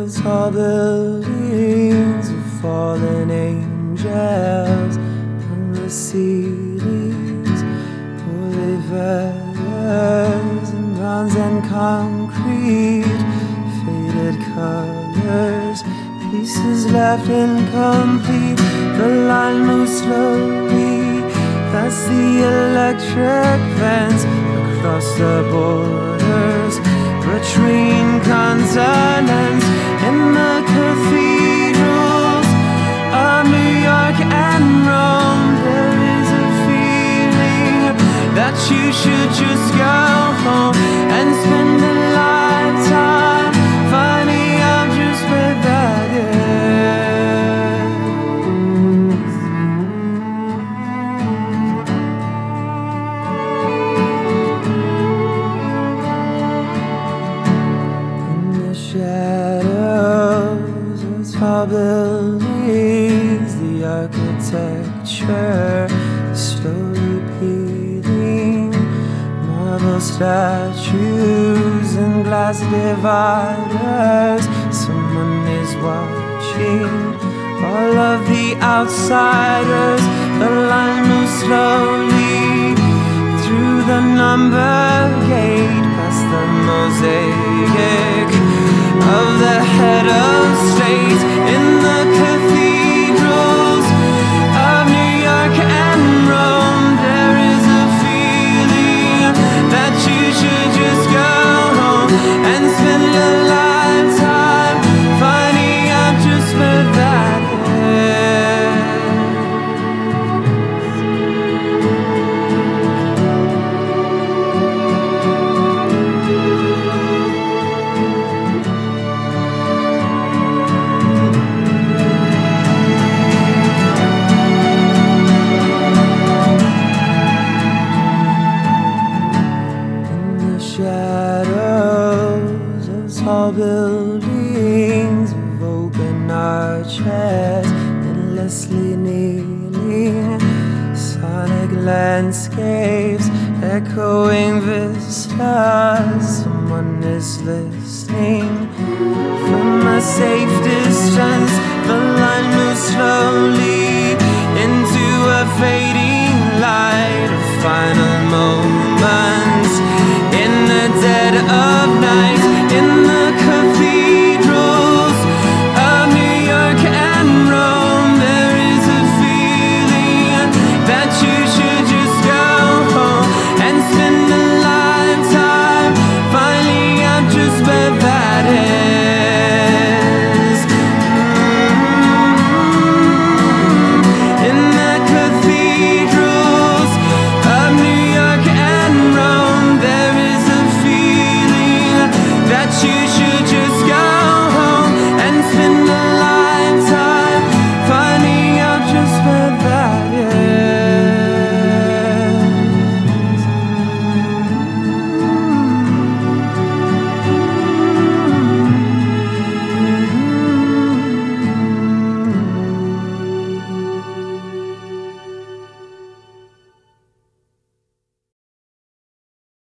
tall buildings of fallen angels on the ceilings, boulevards and bronze and concrete, faded colors, pieces left incomplete. The line moves slowly past the electric vents, across the borders, between continents. In the cathedrals of New York and Rome, there is a feeling that you should just go home and spend a lifetime finding out just where that shadows of tall buildings, the architecture is slowly peeling, marble statues and glass dividers. Someone is watching all of the outsiders. The line moves slowly through the number gate, past the mosaic of the head of state. In the cathedrals of New York and Rome, there is a feeling that you should just go home and spend a lifetime finding out just where that shadows of tall buildings of open arches, endlessly kneeling, sonic landscapes, echoing vistas. Someone is listening from a safe distance. The line moves slowly